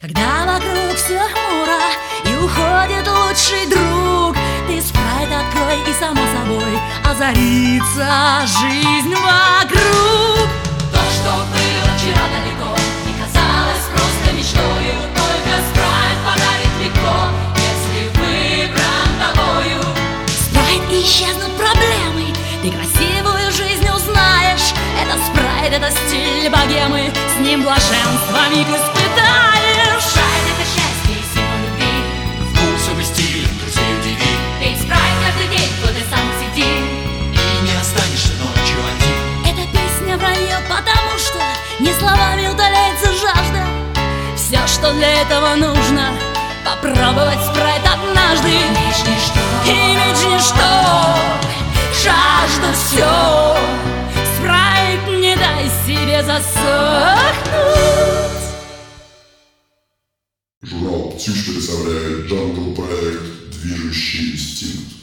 Когда вокруг все хмуро и уходит лучший друг, ты спрайт открой, и само собой озарится жизнь вокруг. То, что было вчера далеко и казалось просто мечтою, только спрайт подарит легко, если выбран тобою. Спрайт, и исчезнут проблемы, ты красивую жизнь узнаешь. Это спрайт, это стиль богемы, с ним блаженство миг испытаешь. Спрайт — это счастье и сила любви, Вкусовый стиль, друзей удиви. ведь спрайт каждый день, кто ты сам сиди. И не останешься ночью один. Эта песня вранье, потому что не словами утоляется жажда. Все, что для этого нужно, попробовать спрайт однажды. Меч ничто, И меч ничто, жажда все. Спрайт, не дай себе засохнуть. Журнал «Птюш» представляет джангл-проект «Движущий инстинкт».